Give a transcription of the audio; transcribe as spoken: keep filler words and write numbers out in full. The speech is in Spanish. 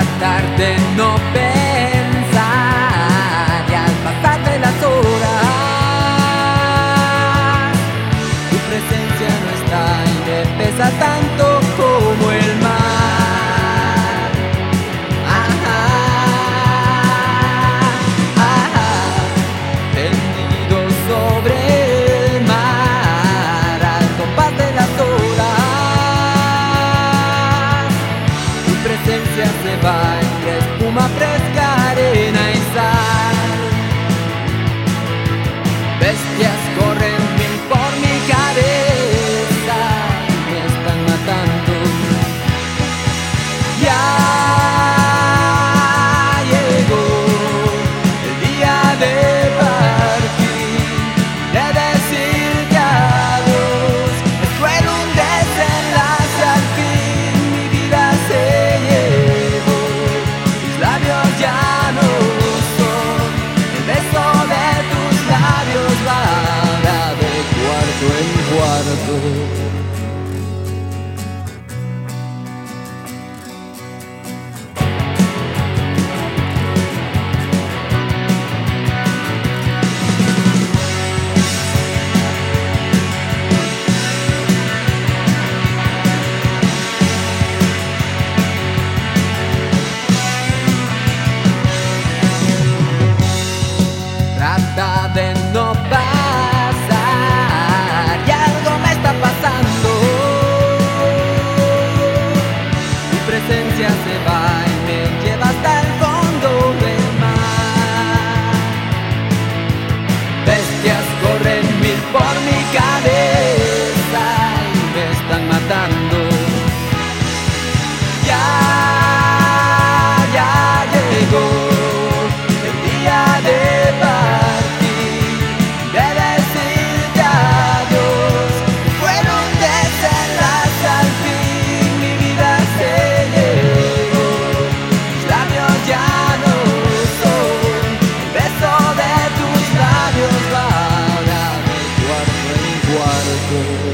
tratar de no pensar, y al pasar de las horas tu presencia no está y me pesa tanto como el mar. Ajá, ajá, tendido sobre el mar al compás de las horas, tu presencia se va entre espuma fresca, arena y sal. Bestias corren mil por mi cabeza, me están matando. Ya llegó el día de partir, de decirte adiós. Es cruel un desenlace al fin, mi vida se llevó. Mis labios ya no son el beso de tus labios, vaga de cuarto en cuarto. Trata de no pasar, y algo me está pasando. Tu presencia se va y me lleva hasta el fondo del mar. Bestias corren mil por mi cabeza y me están matando. Ya, ya llegó el día de partir, de decirte adiós. Fueron un desenlace al fin, mi vida se llevó. Mis labios ya no son el beso de tus labios, vaga de cuarto en cuarto.